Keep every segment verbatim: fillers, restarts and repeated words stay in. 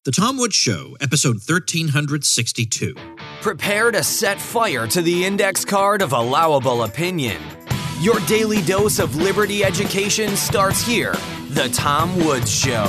The Tom Woods Show, episode thirteen sixty-two. Prepare to set fire to the index card of allowable opinion. Your daily dose of liberty education starts here. The Tom Woods Show.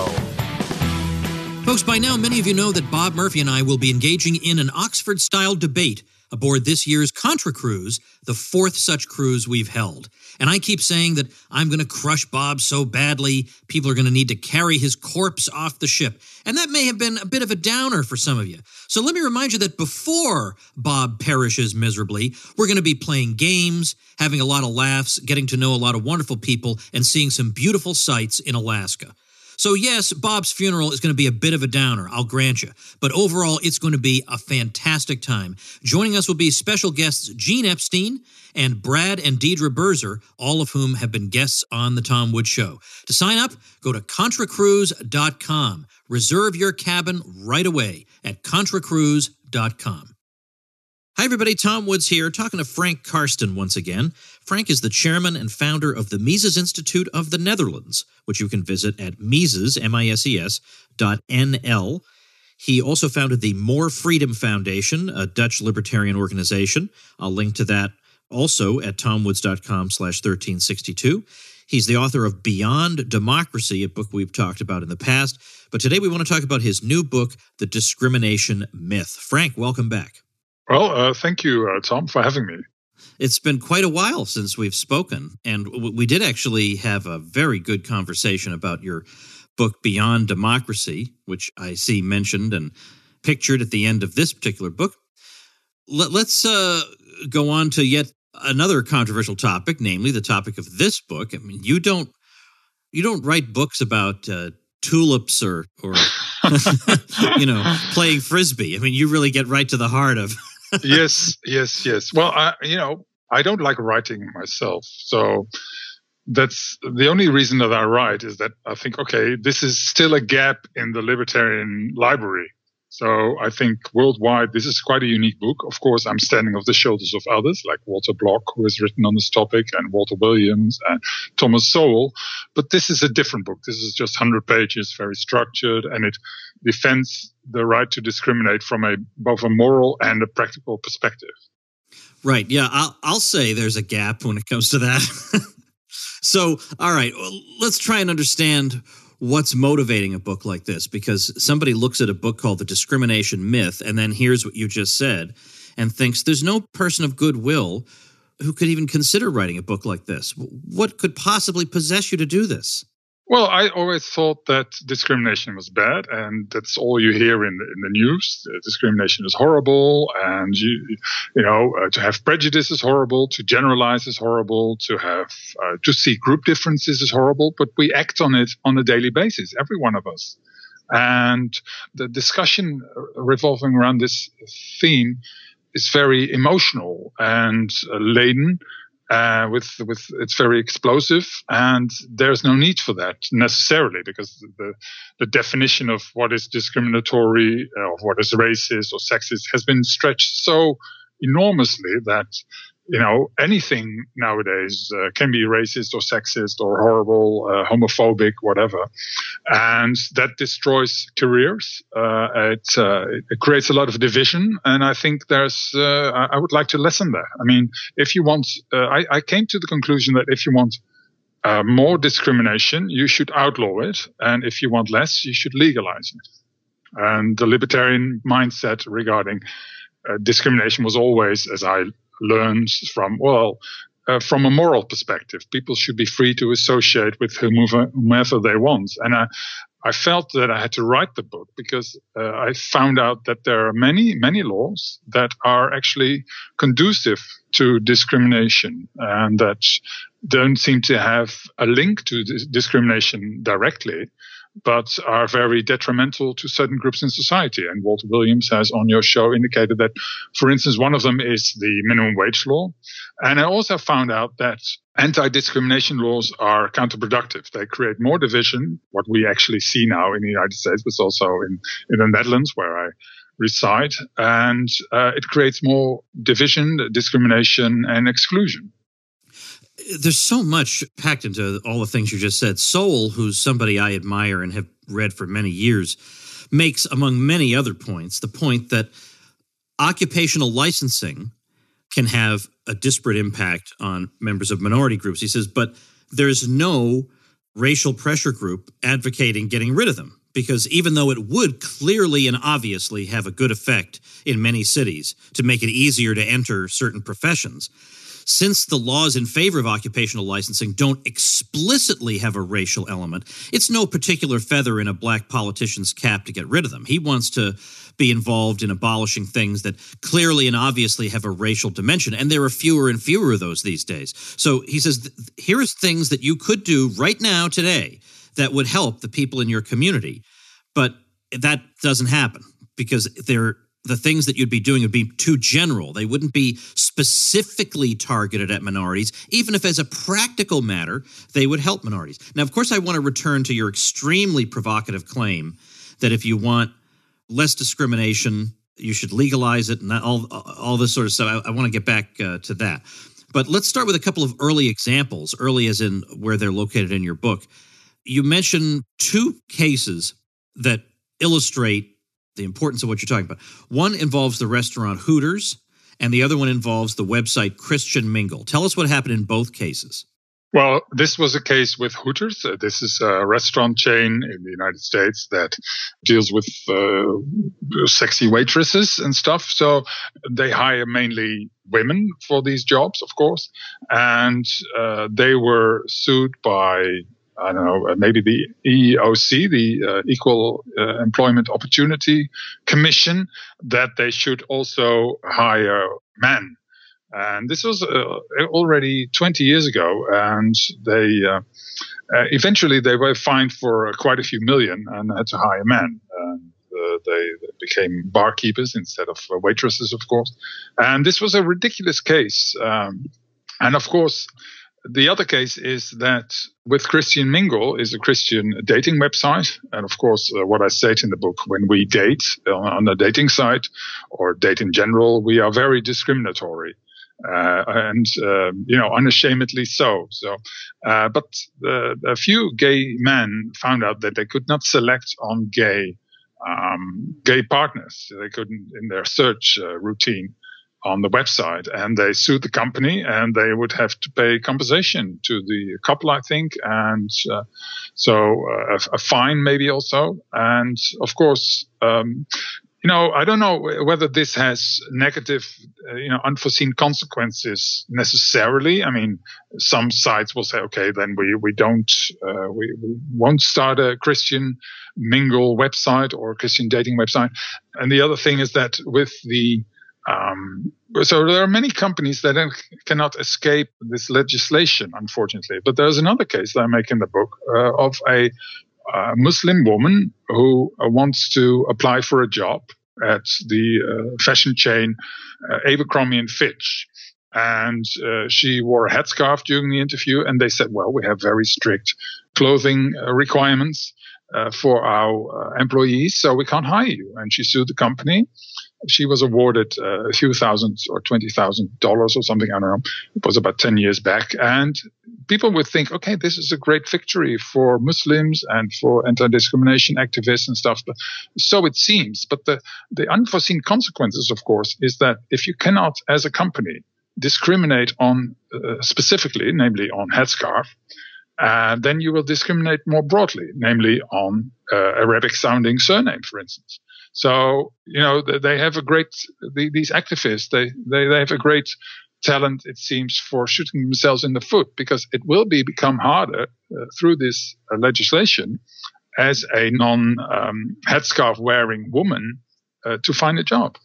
Folks, by now, many of you know that Bob Murphy and I will be engaging in an Oxford-style debate aboard this year's Contra Cruise, the fourth such cruise we've held. And I keep saying that I'm going to crush Bob so badly, people are going to need to carry his corpse off the ship. And that may have been a bit of a downer for some of you. So let me remind you that before Bob perishes miserably, we're going to be playing games, having a lot of laughs, getting to know a lot of wonderful people, and seeing some beautiful sights in Alaska. So yes, Bob's funeral is going to be a bit of a downer, I'll grant you. But overall, it's going to be a fantastic time. Joining us will be special guests Gene Epstein and Brad and Deidre Berzer, all of whom have been guests on The Tom Woods Show. To sign up, go to contra cruise dot com. Reserve your cabin right away at contra cruise dot com. Hi, everybody. Tom Woods here, talking to Frank Karsten once again. Frank is the chairman and founder of the Mises Institute of the Netherlands, which you can visit at Mises, M I S E S, dot N L. He also founded the More Freedom Foundation, a Dutch libertarian organization. I'll link to that also at tomwoods.com slash 1362. He's the author of Beyond Democracy, a book we've talked about in the past. But today we want to talk about his new book, The Discrimination Myth. Frank, welcome back. Well, uh, thank you, uh, Tom, for having me. It's been quite a while since we've spoken, and we did actually have a very good conversation about your book, Beyond Democracy, which I see mentioned and pictured at the end of this particular book. Let, let's uh, go on to yet another controversial topic, namely the topic of this book. I mean, you don't you don't write books about uh, tulips or or you know playing frisbee. I mean, you really get right to the heart of. yes, yes, yes. Well, I, you know, I don't like writing myself. So that's the only reason that I write is that I think, okay, this is still a gap in the libertarian library. So I think worldwide, this is quite a unique book. Of course, I'm standing on the shoulders of others like Walter Block, who has written on this topic, and Walter Williams and Thomas Sowell. But this is a different book. This is just one hundred pages, very structured, and it defends the right to discriminate from a both a moral and a practical perspective. Right. Yeah, I'll, I'll say there's a gap when it comes to that. So, all right, well, let's try and understand what's motivating a book like this, because somebody looks at a book called The Discrimination Myth and then hears what you just said and thinks there's no person of goodwill who could even consider writing a book like this. What could possibly possess you to do this? Well, I always thought that discrimination was bad, and that's all you hear in the, in the news. Uh, discrimination is horrible, and you, you know, uh, to have prejudice is horrible, to generalize is horrible, to have uh, to see group differences is horrible. But we act on it on a daily basis, every one of us. And the discussion revolving around this theme is very emotional and uh, laden. Uh, with with it's very explosive, and there's no need for that necessarily, because the the definition of what is discriminatory, uh, of what is racist or sexist, has been stretched so enormously that, you know, anything nowadays uh, can be racist or sexist or horrible, uh, homophobic, whatever, and that destroys careers. Uh, it, uh, it creates a lot of division, and I think there's. Uh, I would like to lessen that. I mean, if you want, uh, I, I came to the conclusion that if you want uh, more discrimination, you should outlaw it, and if you want less, you should legalize it. And the libertarian mindset regarding uh, discrimination was always, as I learned from, well, uh, from a moral perspective, people should be free to associate with whomever, whomever they want. And I, I felt that I had to write the book because uh, I found out that there are many, many laws that are actually conducive to discrimination and that don't seem to have a link to dis- discrimination directly, but are very detrimental to certain groups in society. And Walter Williams has on your show indicated that, for instance, one of them is the minimum wage law. And I also found out that anti-discrimination laws are counterproductive. They create more division, what we actually see now in the United States, but also in, in the Netherlands, where I reside. And uh, it creates more division, discrimination, and exclusion. There's so much packed into all the things you just said. Sowell, who's somebody I admire and have read for many years, makes, among many other points, the point that occupational licensing can have a disparate impact on members of minority groups. He says, but there's no racial pressure group advocating getting rid of them, because even though it would clearly and obviously have a good effect in many cities to make it easier to enter certain professions, since the laws in favor of occupational licensing don't explicitly have a racial element, it's no particular feather in a black politician's cap to get rid of them. He wants to be involved in abolishing things that clearly and obviously have a racial dimension, and there are fewer and fewer of those these days. So he says, here's things that you could do right now, today, that would help the people in your community. But that doesn't happen because they're the things that you'd be doing would be too general. They wouldn't be specifically targeted at minorities, even if as a practical matter, they would help minorities. Now, of course, I want to return to your extremely provocative claim that if you want less discrimination, you should legalize it and that, all, all this sort of stuff. I, I want to get back uh, to that. But let's start with a couple of early examples, early as in where they're located in your book. You mentioned two cases that illustrate the importance of what you're talking about. One involves the restaurant Hooters, and the other one involves the website Christian Mingle. Tell us what happened in both cases. Well, this was a case with Hooters. Uh, this is a restaurant chain in the United States that deals with uh, sexy waitresses and stuff. So they hire mainly women for these jobs, of course. And uh, they were sued by I don't know, maybe the E E O C, the uh, Equal uh, Employment Opportunity Commission, that they should also hire men. And this was uh, already twenty years ago, and they uh, uh, eventually they were fined for quite a few million and had to hire men. And uh, they became barkeepers instead of uh, waitresses, of course. And this was a ridiculous case. Um, and of course, the other case is that with Christian Mingle is a Christian dating website. And of course, uh, what I state in the book, when we date on, on a dating site or date in general, we are very discriminatory. Uh, and, uh, you know, unashamedly so. So, uh, but uh, a few gay men found out that they could not select on gay, um, gay partners. They couldn't in their search uh, routine on the website, and they sued the company, and they would have to pay compensation to the couple, I think, and uh, so uh, a, a fine maybe also. And of course, um, you know, I don't know whether this has negative, uh, you know, unforeseen consequences necessarily. I mean, some sites will say, okay, then we we don't, uh, we, we won't start a Christian Mingle website or a Christian dating website. And the other thing is that with the Um, so there are many companies that cannot escape this legislation, unfortunately. But there's another case that I make in the book uh, of a uh, Muslim woman who uh, wants to apply for a job at the uh, fashion chain uh, Abercrombie and Fitch. And uh, she wore a headscarf during the interview, and they said, well, we have very strict clothing uh, requirements uh, for our uh, employees, so we can't hire you. And she sued the company. She was awarded uh, a few thousand or twenty thousand dollars or something. I don't know. It was about ten years back. And people would think, okay, this is a great victory for Muslims and for anti-discrimination activists and stuff. But so it seems. But the, the unforeseen consequences, of course, is that if you cannot, as a company, discriminate on uh, specifically, namely on headscarf, uh, then you will discriminate more broadly, namely on uh, Arabic-sounding surname, for instance. So, you know, they have a great, these activists, they, they, they have a great talent, it seems, for shooting themselves in the foot, because it will be become harder uh, through this uh, legislation as a non-headscarf um, wearing woman uh, to find a job.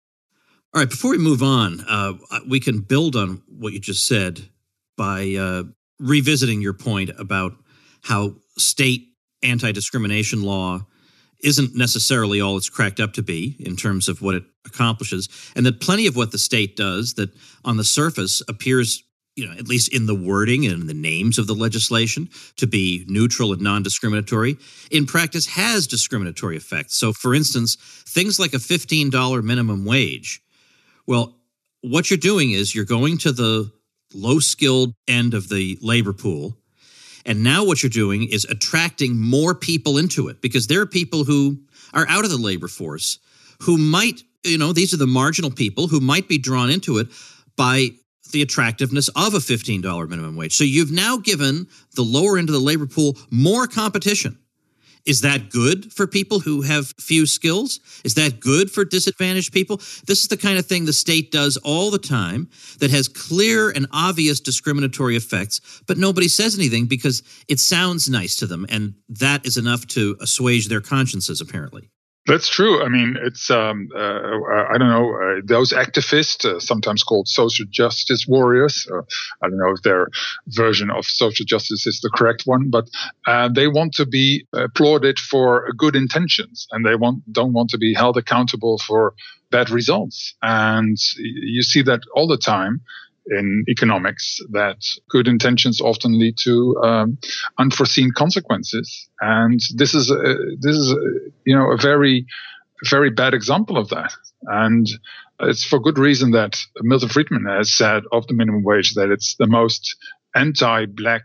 All right, before we move on, uh, we can build on what you just said by uh, revisiting your point about how state anti-discrimination law isn't necessarily all it's cracked up to be in terms of what it accomplishes, and that plenty of what the state does that on the surface appears, you know, at least in the wording and in the names of the legislation, to be neutral and non-discriminatory, in practice has discriminatory effects. So, for instance, things like a fifteen dollars minimum wage. Well, what you're doing is you're going to the low-skilled end of the labor pool, and now what you're doing is attracting more people into it, because there are people who are out of the labor force who might, you know, these are the marginal people who might be drawn into it by the attractiveness of a fifteen dollars minimum wage. So you've now given the lower end of the labor pool more competition. Is that good for people who have few skills? Is that good for disadvantaged people? This is the kind of thing the state does all the time that has clear and obvious discriminatory effects, but nobody says anything because it sounds nice to them, and that is enough to assuage their consciences, apparently. That's true. I mean, it's, um, uh, I don't know, uh, those activists, uh, sometimes called social justice warriors, uh, I don't know if their version of social justice is the correct one, but uh, they want to be applauded for good intentions, and they want don't want to be held accountable for bad results. And you see that all the time in economics, that good intentions often lead to um, unforeseen consequences, and this is a, this is a, you know a very very bad example of that. And it's for good reason that Milton Friedman has said of the minimum wage that it's the most anti-black,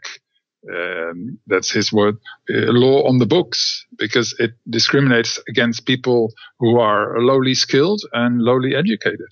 um, that's his word, uh, law on the books, because it discriminates against people who are lowly skilled and lowly educated.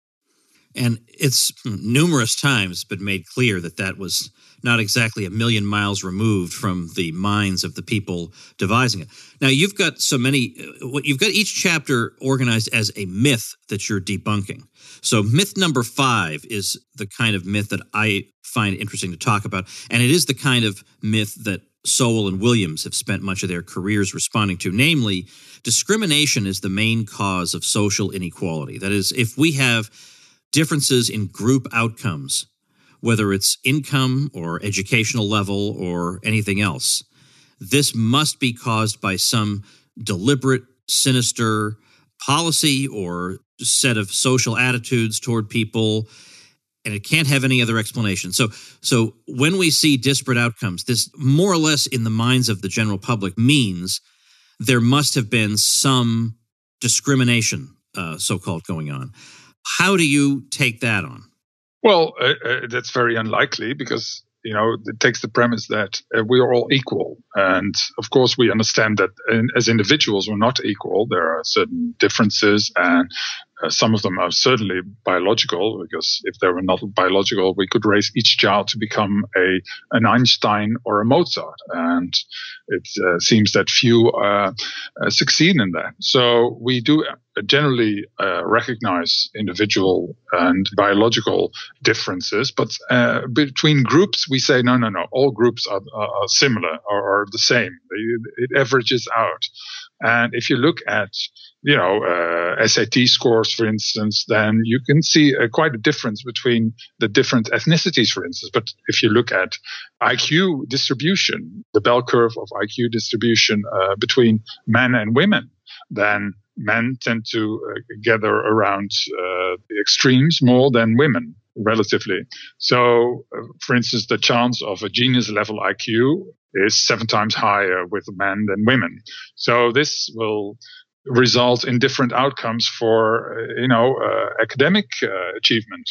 And it's numerous times been made clear that that was not exactly a million miles removed from the minds of the people devising it. Now, you've got so many, you've got each chapter organized as a myth that you're debunking. So myth number five is the kind of myth that I find interesting to talk about. And it is the kind of myth that Sowell and Williams have spent much of their careers responding to. Namely, discrimination is the main cause of social inequality. That is, if we have differences in group outcomes, whether it's income or educational level or anything else, this must be caused by some deliberate, sinister policy or set of social attitudes toward people, and it can't have any other explanation. So, so when we see disparate outcomes, this more or less in the minds of the general public means there must have been some discrimination, uh, so-called, going on. How do you take that on? Well, uh, uh, that's very unlikely because, you know, it takes the premise that uh, we are all equal. And of course, we understand that in, as individuals, we're not equal. There are certain differences, and uh, some of them are certainly biological, because if they were not biological, we could raise each child to become a an Einstein or a Mozart. And it uh, seems that few uh, uh, succeed in that. So we do generally uh, recognize individual and biological differences, but uh, between groups, we say, no, no, no, all groups are, are, are similar or are the same. It, it averages out. And if you look at, you know, uh, S A T scores, for instance, then you can see uh, quite a difference between the different ethnicities, for instance. But if you look at I Q distribution, the bell curve of I Q distribution uh, between men and women, then men tend to uh, gather around uh, the extremes more than women, relatively. So, uh, for instance, the chance of a genius level I Q is seven times higher with men than women. So this will result in different outcomes for, uh, you know, uh, academic uh, achievement.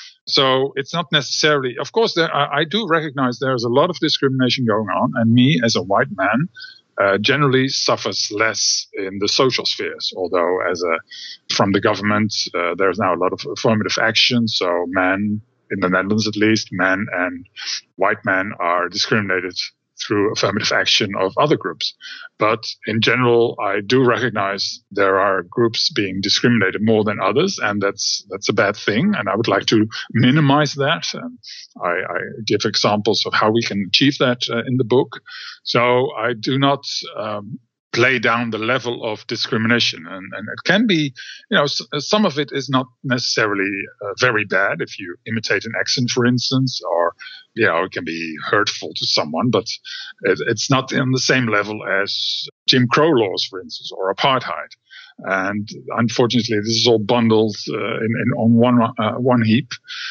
So it's not necessarily, of course, there, I, I do recognize there's a lot of discrimination going on, and me as a white man uh, generally suffers less in the social spheres, although as a, from the government, uh, there's now a lot of affirmative action. So men, in the Netherlands at least, men and white men are discriminated through affirmative action of other groups. But in general, I do recognize there are groups being discriminated more than others, and that's that's a bad thing. And I would like to minimize that. And I, I give examples of how we can achieve that uh, in the book. So I do not um, play down the level of discrimination. And, and it can be, you know, some of it is not necessarily uh, very bad if you imitate an accent, for instance, or, you know, it can be hurtful to someone, but it, it's not on the same level as Jim Crow laws, for instance, or apartheid. And unfortunately, this is all bundled uh, in, in on one uh, one heap.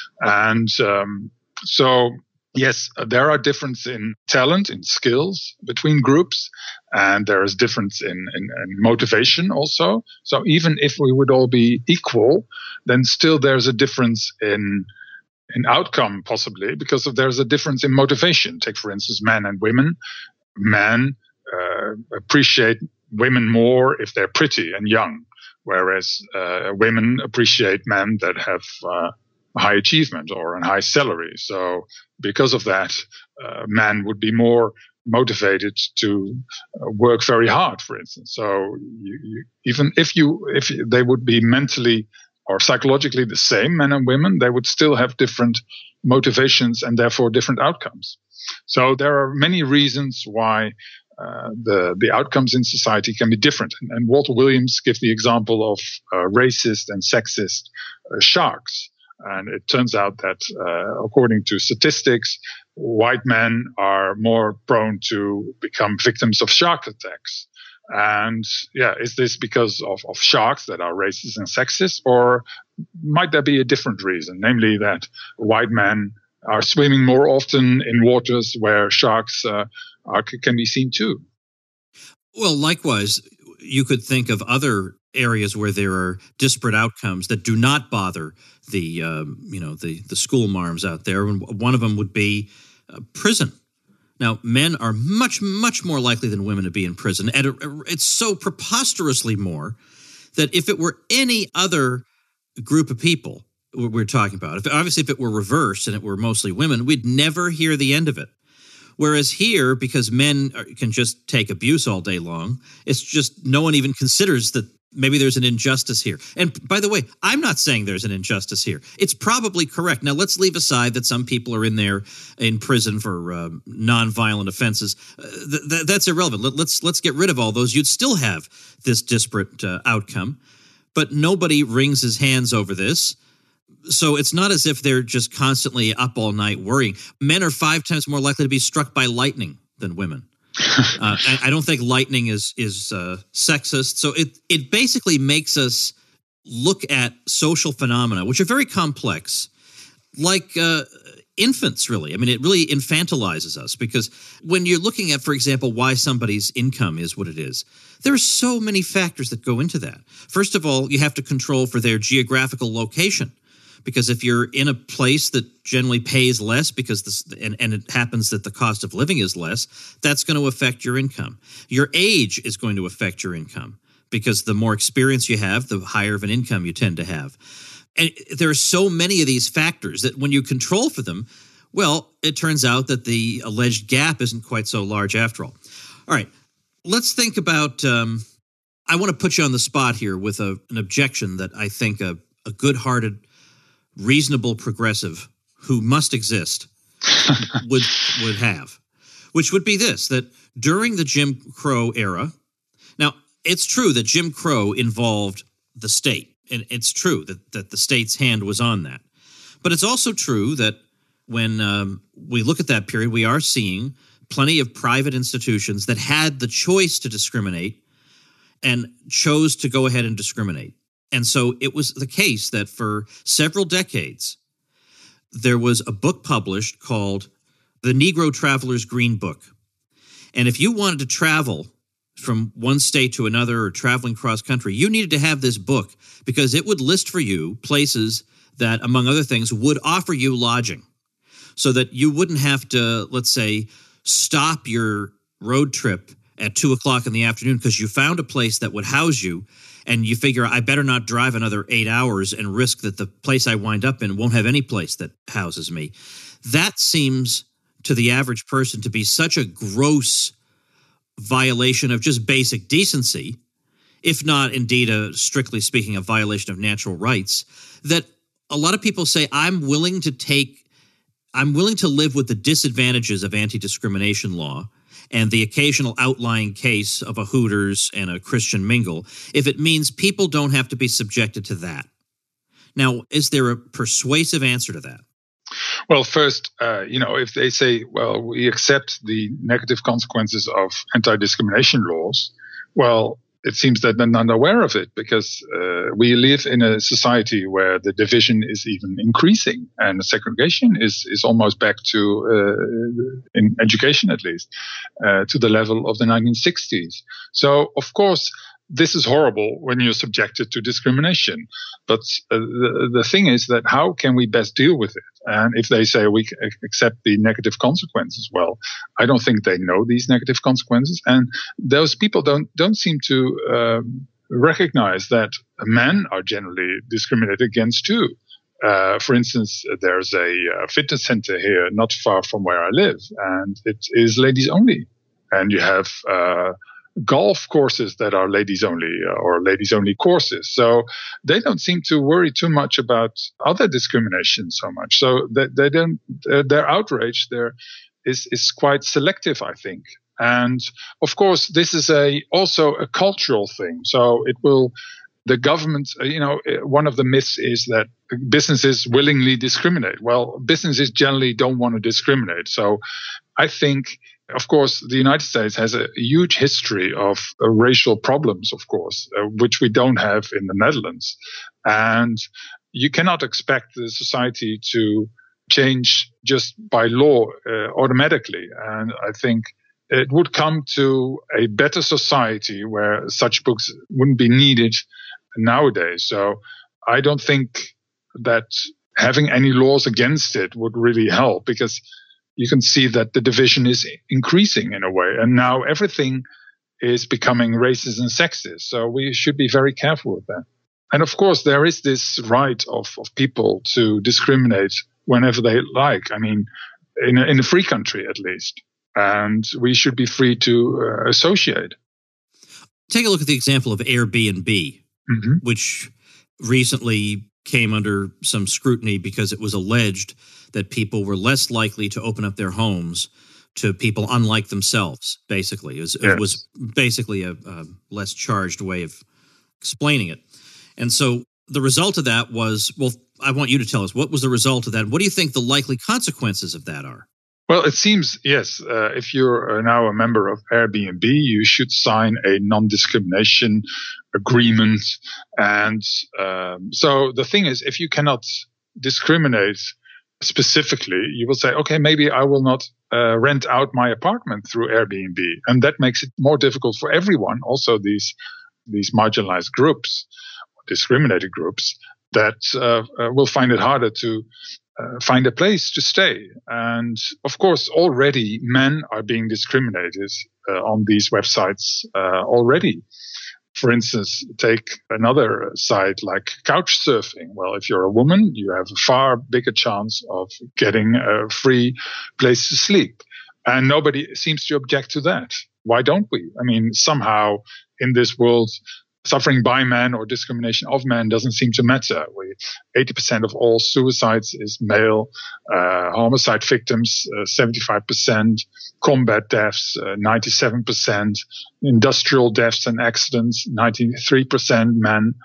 And um, so, yes, there are differences in talent, in skills between groups, and there is difference in, in, in motivation also. So even if we would all be equal, then still there's a difference in in outcome, possibly, because of there's a difference in motivation. Take, for instance, men and women. Men uh, appreciate women more if they're pretty and young, whereas uh, women appreciate men that have uh, high achievement or a high salary. So because of that, uh, men would be more motivated to uh, work very hard, for instance. So you, you, even if you if they would be mentally or psychologically the same, men and women, they would still have different motivations and therefore different outcomes. So there are many reasons why uh, the the outcomes in society can be different. And, and Walter Williams gives the example of uh, racist and sexist uh, sharks. And it turns out that uh, according to statistics, white men are more prone to become victims of shark attacks. And yeah, is this because of, of sharks that are racist and sexist, or might there be a different reason, namely that white men are swimming more often in waters where sharks uh, are, can be seen too? Well, likewise, you could think of other areas where there are disparate outcomes that do not bother the um, you know the the school marms out there. And one of them would be uh, prison. Now, men are much, much more likely than women to be in prison. And it's so preposterously more that if it were any other group of people we're talking about, if, obviously if it were reversed and it were mostly women, we'd never hear the end of it. Whereas here, because men are, can just take abuse all day long, it's just no one even considers that maybe there's an injustice here. And by the way, I'm not saying there's an injustice here. It's probably correct. Now, let's leave aside that some people are in there in prison for uh, nonviolent offenses. Uh, th- th- that's irrelevant. Let, let's let's get rid of all those. You'd still have this disparate uh, outcome, but nobody wrings his hands over this. So it's not as if they're just constantly up all night worrying. Men are five times more likely to be struck by lightning than women. uh, I, I don't think lightning is is uh, sexist. So it it basically makes us look at social phenomena, which are very complex, like uh, infants, really. I mean, it really infantilizes us because when you're looking at, for example, why somebody's income is what it is, there are so many factors that go into that. First of all, you have to control for their geographical location. Because if you're in a place that generally pays less because this, and, and it happens that the cost of living is less, that's going to affect your income. Your age is going to affect your income because the more experience you have, the higher of an income you tend to have. And there are so many of these factors that when you control for them, well, it turns out that the alleged gap isn't quite so large after all. All right, let's think about, um, I want to put you on the spot here with a, an objection that I think a, a good-hearted reasonable progressive who must exist would would have, which would be this, that during the Jim Crow era, now it's true that Jim Crow involved the state, and it's true that, that the state's hand was on that. But it's also true that when um, we look at that period, we are seeing plenty of private institutions that had the choice to discriminate and chose to go ahead and discriminate. And so it was the case that for several decades, there was a book published called The Negro Traveler's Green Book. And if you wanted to travel from one state to another or traveling cross country, you needed to have this book because it would list for you places that, among other things, would offer you lodging so that you wouldn't have to, let's say, stop your road trip at two o'clock in the afternoon because you found a place that would house you. And you figure, I better not drive another eight hours and risk that the place I wind up in won't have any place that houses me. That seems to the average person to be such a gross violation of just basic decency, if not indeed, a, strictly speaking, a violation of natural rights, that a lot of people say, I'm willing to take, I'm willing to live with the disadvantages of anti-discrimination law and the occasional outlying case of a Hooters and a Christian mingle, if it means people don't have to be subjected to that. Now, is there a persuasive answer to that? Well, first, uh, you know, if they say, well, we accept the negative consequences of anti-discrimination laws, well, it seems that they're not aware of it because uh, we live in a society where the division is even increasing and the segregation is, is almost back to, uh, in education at least, uh, to the level of the nineteen sixties. So, of course, this is horrible when you're subjected to discrimination. But uh, the, the thing is that how can we best deal with it? And if they say we accept the negative consequences, well, I don't think they know these negative consequences. And those people don't don't seem to um, recognize that men are generally discriminated against too. Uh, for instance, there's a uh, fitness center here not far from where I live, and it is ladies only. And you have uh, golf courses that are ladies only uh, or ladies only courses. So they don't seem to worry too much about other discrimination so much. So they, they don't, their outrage there is, is quite selective, I think. And of course, this is a also a cultural thing. So it will, the government, you know, one of the myths is that businesses willingly discriminate. Well, businesses generally don't want to discriminate. So I think, of course, the United States has a huge history of uh, racial problems, of course, uh, which we don't have in the Netherlands. And you cannot expect the society to change just by law uh, automatically. And I think it would come to a better society where such books wouldn't be needed nowadays. So I don't think that having any laws against it would really help, because you can see that the division is increasing in a way. And now everything is becoming racist and sexist. So we should be very careful with that. And of course, there is this right of, of people to discriminate whenever they like. I mean, in a, in a free country, at least. And we should be free to uh, associate. Take a look at the example of Airbnb, mm-hmm. which recently came under some scrutiny because it was alleged that people were less likely to open up their homes to people unlike themselves, basically. It was, yes. it was basically a, a less charged way of explaining it. And so the result of that was, well, I want you to tell us, what was the result of that? What do you think the likely consequences of that are? Well, it seems, yes, uh, if you're now a member of Airbnb, you should sign a non-discrimination agreement. And um, so the thing is, if you cannot discriminate specifically, you will say, okay, maybe I will not uh, rent out my apartment through Airbnb. And that makes it more difficult for everyone, also these these marginalized groups, discriminated groups, that uh, uh, will find it harder to Uh, find a place to stay. And of course, already men are being discriminated uh, on these websites uh, already. For instance, take another site like couch surfing. Well, if you're a woman, you have a far bigger chance of getting a free place to sleep. And nobody seems to object to that. Why don't we? I mean, somehow in this world, suffering by men or discrimination of men doesn't seem to matter. We, eighty percent of all suicides is male, uh, homicide victims, uh, seventy-five percent, combat deaths, uh, ninety-seven percent, industrial deaths and accidents, ninety-three percent men.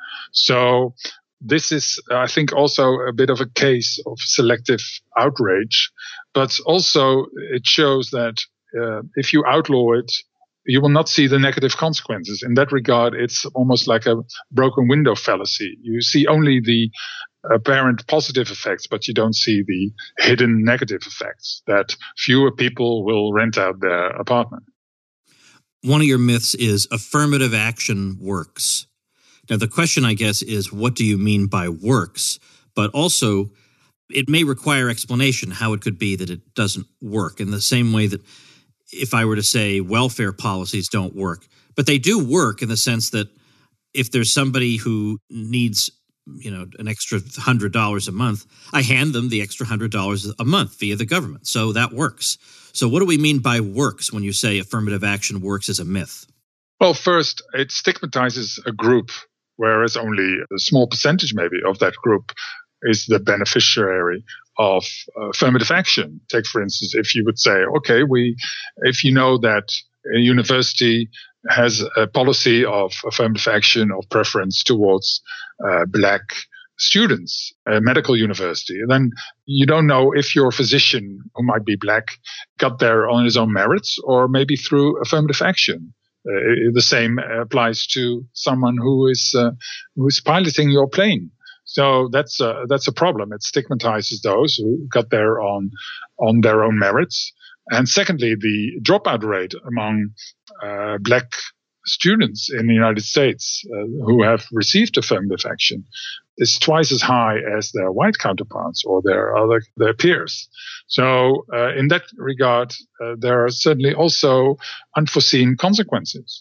So this is, I think, also a bit of a case of selective outrage, but also it shows that uh, if you outlaw it, you will not see the negative consequences. In that regard, it's almost like a broken window fallacy. You see only the apparent positive effects, but you don't see the hidden negative effects, that fewer people will rent out their apartment. One of your myths is affirmative action works. Now, the question, I guess, is what do you mean by works? But also, it may require explanation how it could be that it doesn't work, in the same way that if I were to say welfare policies don't work, but they do work in the sense that if there's somebody who needs, you know, an extra one hundred dollars a month, I hand them the extra one hundred dollars a month via the government. So that works. So what do we mean by works when you say affirmative action works as a myth? Well, first, it stigmatizes a group, whereas only a small percentage maybe of that group is the beneficiary of uh, affirmative action. Take, for instance, if you would say, okay, we, if you know that a university has a policy of affirmative action of preference towards uh, black students, a medical university, then you don't know if your physician, who might be black, got there on his own merits or maybe through affirmative action. Uh, the same applies to someone who is uh, who is piloting your plane. So that's a, that's a problem. It stigmatizes those who got there on on their own merits. And secondly, the dropout rate among uh, black students in the United States uh, who have received affirmative action is twice as high as their white counterparts or their other their peers. So uh, in that regard, uh, there are certainly also unforeseen consequences.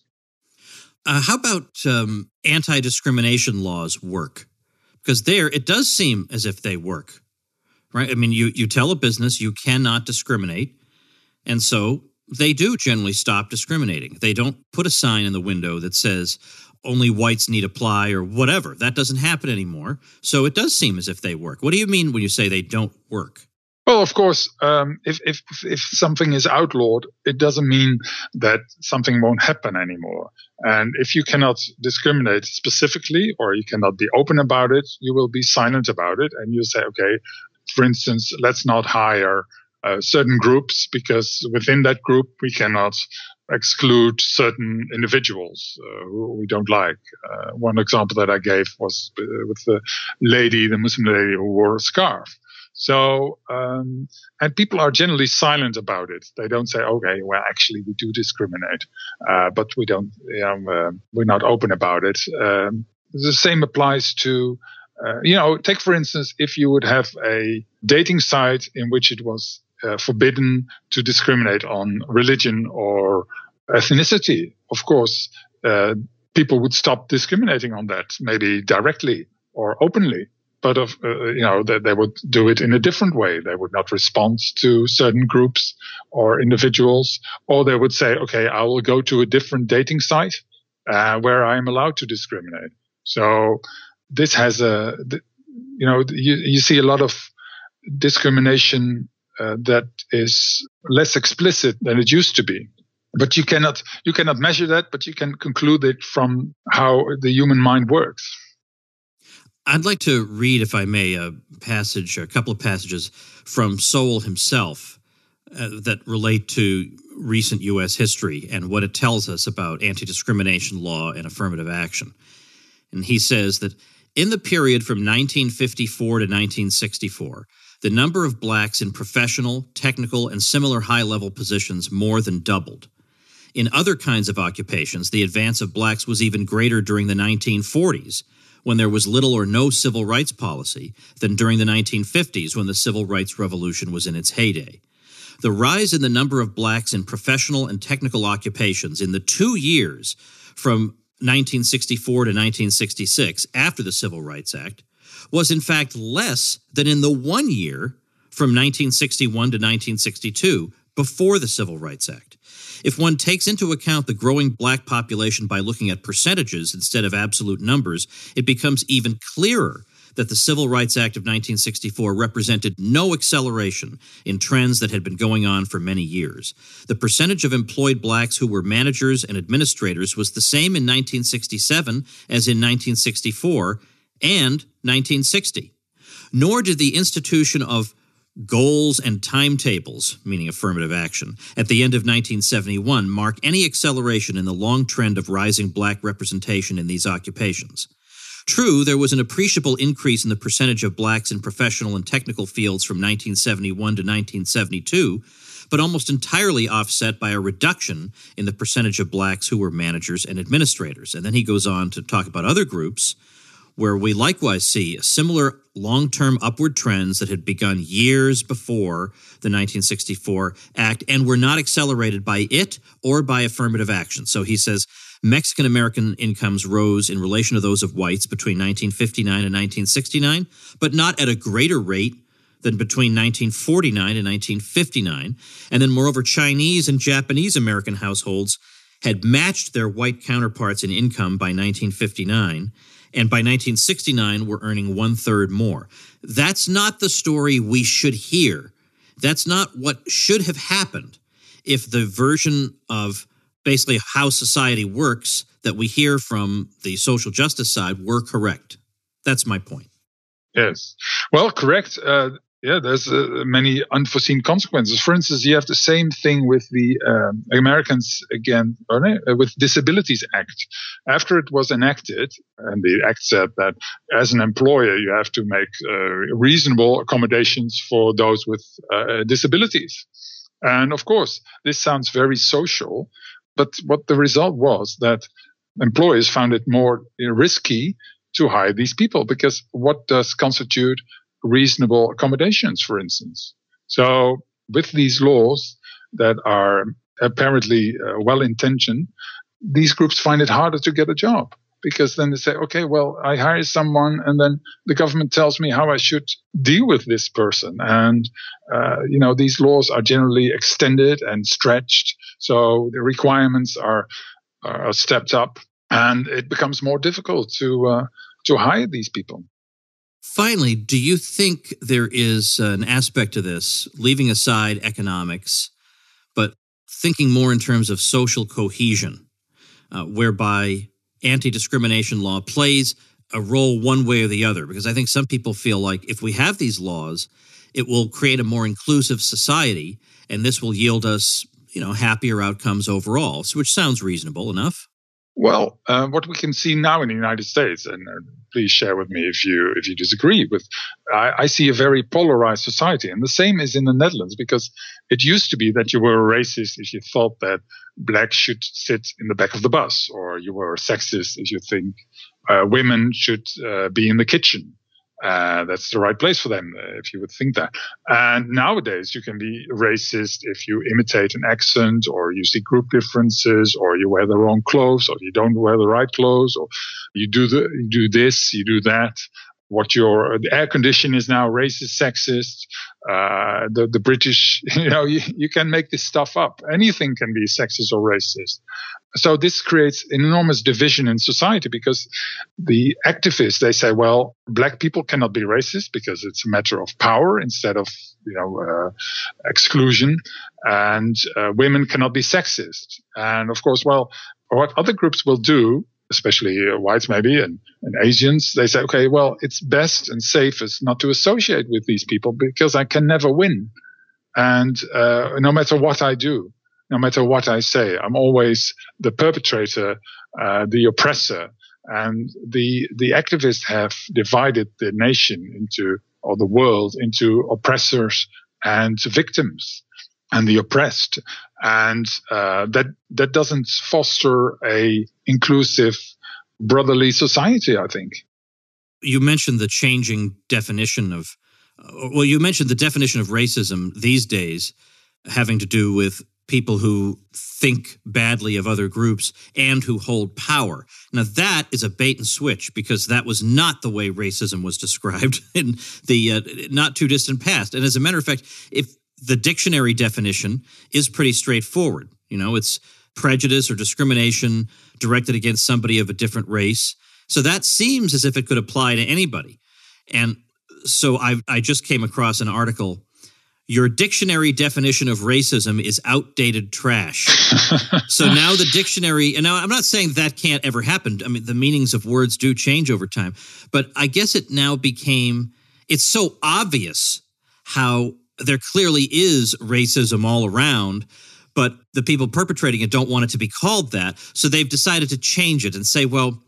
Uh, how about um, anti-discrimination laws work? Because there, it does seem as if they work, right? I mean, you, you tell a business you cannot discriminate, and so they do generally stop discriminating. They don't put a sign in the window that says only whites need apply or whatever. That doesn't happen anymore. So it does seem as if they work. What do you mean when you say they don't work? Well, of course, um, if, if if something is outlawed, it doesn't mean that something won't happen anymore. And if you cannot discriminate specifically or you cannot be open about it, you will be silent about it. And you say, okay, for instance, let's not hire uh, certain groups because within that group we cannot exclude certain individuals uh, who we don't like. Uh, one example that I gave was uh, with the lady, the Muslim lady who wore a scarf. So, um, and people are generally silent about it. They don't say, okay, well, actually we do discriminate, uh, but we don't, you know, uh, we're not open about it. Um, the same applies to, uh, you know, take for instance, if you would have a dating site in which it was uh, forbidden to discriminate on religion or ethnicity, of course, uh, people would stop discriminating on that, maybe directly or openly. But of uh, you know, they, they would do it in a different way. They would not respond to certain groups or individuals, or they would say, "Okay, I will go to a different dating site uh, where I am allowed to discriminate." So this has a, you know, you, you see a lot of discrimination uh, that is less explicit than it used to be. But you cannot you cannot measure that, but you can conclude it from how the human mind works. I'd like to read, if I may, a passage, a couple of passages from Sowell himself uh, that relate to recent U S history and what it tells us about anti-discrimination law and affirmative action. And he says that in the period from nineteen fifty-four to nineteen sixty-four, the number of blacks in professional, technical, and similar high-level positions more than doubled. In other kinds of occupations, the advance of blacks was even greater during the nineteen forties, when there was little or no civil rights policy, than during the nineteen fifties when the civil rights revolution was in its heyday. The rise in the number of blacks in professional and technical occupations in the two years from nineteen sixty-four to nineteen sixty-six, after the Civil Rights Act, was in fact less than in the one year from nineteen sixty-one to nineteen sixty-two, before the Civil Rights Act. If one takes into account the growing black population by looking at percentages instead of absolute numbers, it becomes even clearer that the Civil Rights Act of nineteen sixty-four represented no acceleration in trends that had been going on for many years. The percentage of employed blacks who were managers and administrators was the same in nineteen sixty-seven as in nineteen sixty-four and nineteen sixty. Nor did the institution of goals and timetables, meaning affirmative action, at the end of nineteen seventy-one mark any acceleration in the long trend of rising black representation in these occupations. True, there was an appreciable increase in the percentage of blacks in professional and technical fields from nineteen seventy-one to nineteen seventy-two, but almost entirely offset by a reduction in the percentage of blacks who were managers and administrators. And then he goes on to talk about other groups where we likewise see similar long-term upward trends that had begun years before the nineteen sixty-four Act and were not accelerated by it or by affirmative action. So he says Mexican-American incomes rose in relation to those of whites between nineteen fifty-nine and nineteen sixty-nine, but not at a greater rate than between nineteen forty-nine and nineteen fifty-nine. And then, moreover, Chinese and Japanese-American households had matched their white counterparts in income by nineteen fifty-nine, and by nineteen sixty-nine were earning one-third more. That's not the story we should hear. That's not what should have happened if the version of basically how society works that we hear from the social justice side were correct. That's my point. Yes. Well, correct. Uh, yeah, there's uh, many unforeseen consequences. For instance, you have the same thing with the um, Americans, again, uh, with Disabilities Act. After it was enacted, and the act said that as an employer, you have to make uh, reasonable accommodations for those with uh, disabilities. And of course, this sounds very social, But what the result was that employers found it more risky to hire these people, because what does constitute reasonable accommodations, for instance? So with these laws that are apparently uh, well-intentioned, these groups find it harder to get a job, because then they say, okay, well, I hire someone and then the government tells me how I should deal with this person. And, uh, you know, these laws are generally extended and stretched. So the requirements are, are stepped up, and it becomes more difficult to, uh, to hire these people. Finally, do you think there is an aspect to this, leaving aside economics, but thinking more in terms of social cohesion, uh, whereby anti-discrimination law plays a role one way or the other? Because I think some people feel like if we have these laws, it will create a more inclusive society, and this will yield us, you know, happier outcomes overall, so, which sounds reasonable enough. Well, uh, what we can see now in the United States, and uh, please share with me if you if you disagree with, I, I see a very polarized society, and the same is in the Netherlands, because it used to be that you were a racist if you thought that blacks should sit in the back of the bus, or you were a sexist if you think uh, women should uh, be in the kitchen. Uh, that's the right place for them, uh, if you would think that. And nowadays, you can be racist if you imitate an accent, or you see group differences, or you wear the wrong clothes, or you don't wear the right clothes, or you do the you do this, you do that. What your the air condition is now racist, sexist. Uh, the the British, you know, you, you can make this stuff up. Anything can be sexist or racist. So this creates an enormous division in society, because the activists, they say, well, black people cannot be racist because it's a matter of power instead of, you know, uh, exclusion, and uh, women cannot be sexist. And of course, well, what other groups will do, especially uh, whites maybe and, and Asians, they say, okay, well, it's best and safest not to associate with these people because I can never win. And uh, no matter what I do, no matter what I say, I'm always the perpetrator, uh, the oppressor. And the the activists have divided the nation into, or the world, into oppressors and victims and the oppressed. And uh, that that doesn't foster a inclusive, brotherly society, I think. You mentioned the changing definition of, uh, well, you mentioned the definition of racism these days having to do with people who think badly of other groups and who hold power. Now, that is a bait and switch, because that was not the way racism was described in the uh, not too distant past. And as a matter of fact, if the dictionary definition is pretty straightforward, you know, it's prejudice or discrimination directed against somebody of a different race. So that seems as if it could apply to anybody. And so I, I just came across an article. Your dictionary definition of racism is outdated trash. So now the dictionary, and now I'm not saying that can't ever happen. I mean, the meanings of words do change over time. But I guess it now became, it's so obvious how there clearly is racism all around, but the people perpetrating it don't want it to be called that. So they've decided to change it and say, well,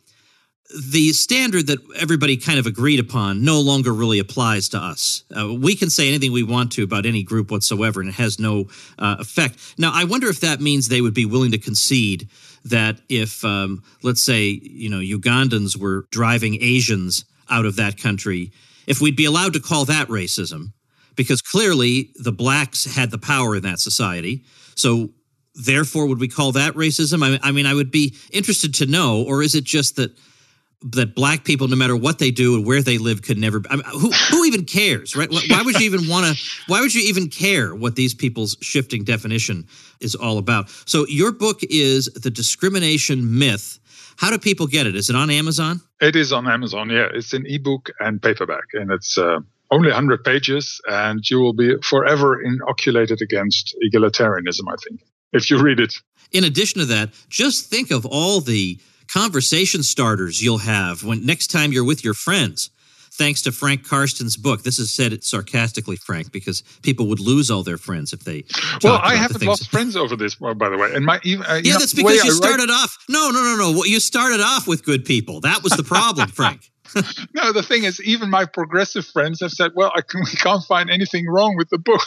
the standard that everybody kind of agreed upon no longer really applies to us. Uh, we can say anything we want to about any group whatsoever, and it has no uh, effect. Now, I wonder if that means they would be willing to concede that if, um, let's say, you know, Ugandans were driving Asians out of that country, if we'd be allowed to call that racism, because clearly the blacks had the power in that society. So therefore, would we call that racism? I, I mean, I would be interested to know, or is it just that that black people, no matter what they do and where they live, could never. I mean, who who even cares, right? Why would you even want to? Why would you even care what these people's shifting definition is all about? So your book is The Discrimination Myth. How do people get it? Is it on Amazon? It is on Amazon. Yeah, it's an ebook and paperback, and it's uh, only one hundred pages, and you will be forever inoculated against egalitarianism, I think, if you read it. In addition to that, just think of all the conversation starters you'll have when next time you're with your friends, thanks to Frank Karsten's book. This is said sarcastically, Frank, because people would lose all their friends if they. Well, I haven't lost that... friends over this, by the way. And my uh, yeah, know, that's because you I started write... off. No, no, no, no. You started off with good people. That was the problem, Frank. No, the thing is, even my progressive friends have said, well, I can, we can't find anything wrong with the book.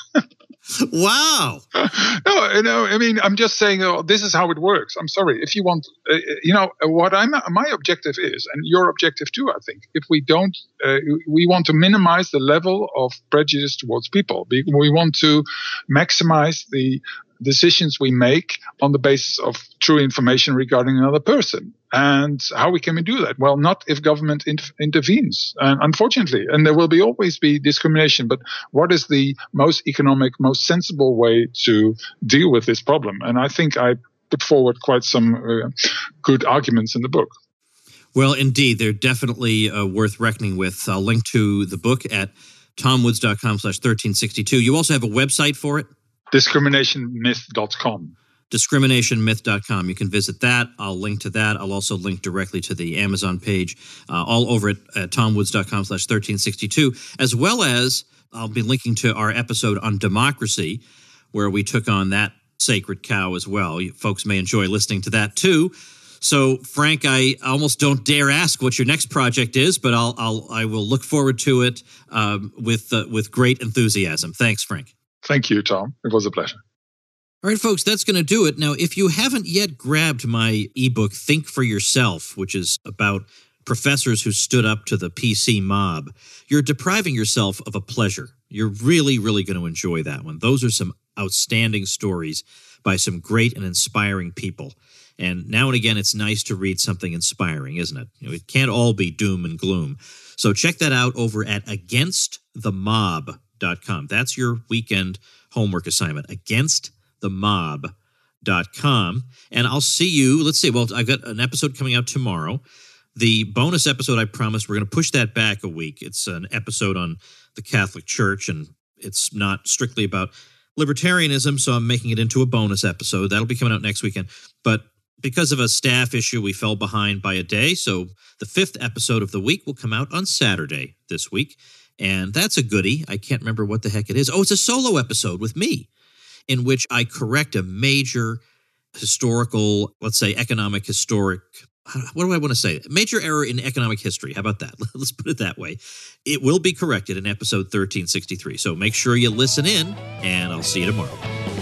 Wow. No, you know, I mean, I'm just saying, oh, this is how it works. I'm sorry. If you want, uh, you know, what I'm, my objective is, and your objective too, I think, if we don't, uh, we want to minimize the level of prejudice towards people. We, we want to maximize the decisions we make on the basis of true information regarding another person. And how we can we do that? Well, not if government inter- intervenes, uh, unfortunately. And there will be always be discrimination. But what is the most economic, most sensible way to deal with this problem? And I think I put forward quite some uh, good arguments in the book. Well, indeed, they're definitely uh, worth reckoning with. I'll link to the book at tomwoods.com slash 1362. You also have a website for it? discrimination myth dot com. discrimination myth dot com. You can visit that. I'll link to that. I'll also link directly to the Amazon page, uh, all over at, at tomwoods.com slash 1362, as well as I'll be linking to our episode on democracy, where we took on that sacred cow as well. You folks may enjoy listening to that too. So, Frank, I almost don't dare ask what your next project is, but I'll, I'll I will look forward to it um, with uh, with great enthusiasm. Thanks, Frank. Thank you, Tom. It was a pleasure. All right, folks, that's going to do it. Now, if you haven't yet grabbed my ebook, Think for Yourself, which is about professors who stood up to the P C mob, you're depriving yourself of a pleasure. You're really, really going to enjoy that one. Those are some outstanding stories by some great and inspiring people. And now and again, it's nice to read something inspiring, isn't it? You know, it can't all be doom and gloom. So check that out over at against the mob dot com. That's your weekend homework assignment, against the mob dot com. And I'll see you, let's see, well, I've got an episode coming out tomorrow. The bonus episode I promised, we're going to push that back a week. It's an episode on the Catholic Church, and it's not strictly about libertarianism, so I'm making it into a bonus episode. That'll be coming out next weekend. But because of a staff issue, we fell behind by a day, so the fifth episode of the week will come out on Saturday this week. And that's a goodie. I can't remember what the heck it is. Oh, it's a solo episode with me in which I correct a major historical, let's say economic historic, what do I want to say? Major error in economic history. How about that? Let's put it that way. It will be corrected in episode thirteen sixty-three. So make sure you listen in, and I'll see you tomorrow.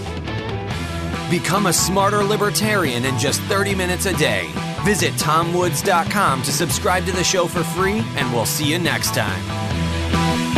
Become a smarter libertarian in just thirty minutes a day. Visit tom woods dot com to subscribe to the show for free, and we'll see you next time.